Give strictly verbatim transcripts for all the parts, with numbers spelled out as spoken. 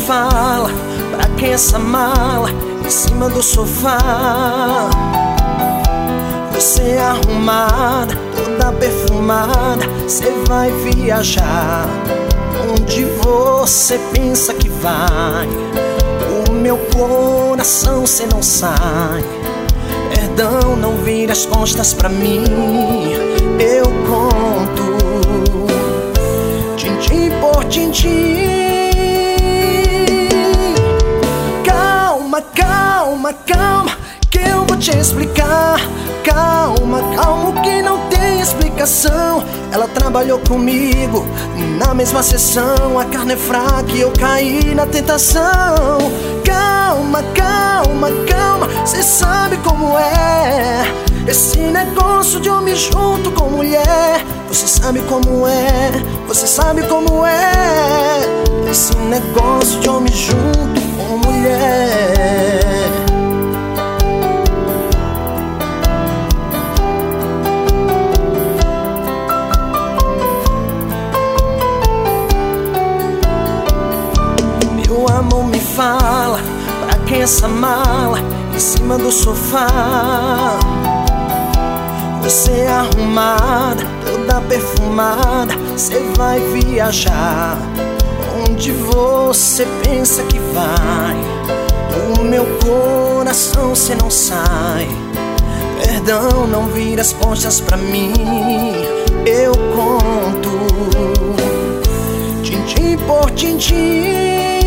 fala, pra quem essa mala em cima do sofá? Você arrumada, toda perfumada, cê vai viajar onde você pensa que vai. O meu coração cê não sai. Perdão, não vira as costas pra mim, eu conto tintim por tintim. Calma, calma, calma, que eu vou te explicar. Calma, calma, que não tem explicação. Ela trabalhou comigo na mesma sessão. A carne é fraca e eu caí na tentação. Calma, calma, calma, cê sabe como é esse negócio de homem junto com mulher. Você sabe como é, você sabe como é esse negócio de homem junto com mulher. Meu amor, me fala, pra quem essa mala em cima do sofá? Você arrumada, toda perfumada, cê vai viajar onde você pensa que vai. Do meu coração cê não sai. Perdão, não vira as costas pra mim, eu conto tintim por tintim.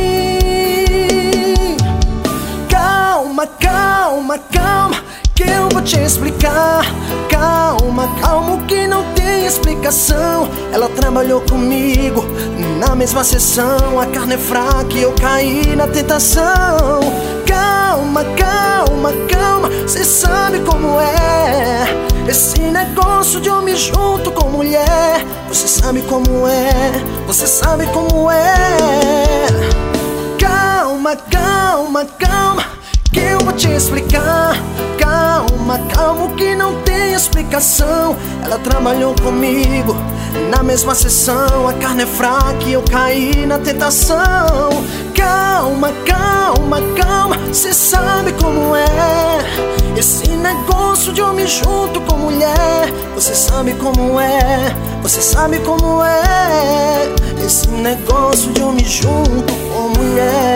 Calma, calma, calma, que eu vou te explicar. Calma, calma, que não tem explicação. Ela trabalhou comigo na mesma sessão. A carne é fraca e eu caí na tentação. Calma, calma, calma, cê sabe como é esse negócio de homem junto com mulher. Você sabe como é, você sabe como é. Calma, calma, calma, que eu vou te explicar. Calma, calma, que não tem explicação. Ela trabalhou comigo na mesma sessão. A carne é fraca e eu caí na tentação. Calma, calma, calma, cê sabe como é esse negócio de homem junto com mulher. Você sabe como é, você sabe como é esse negócio de homem junto com mulher.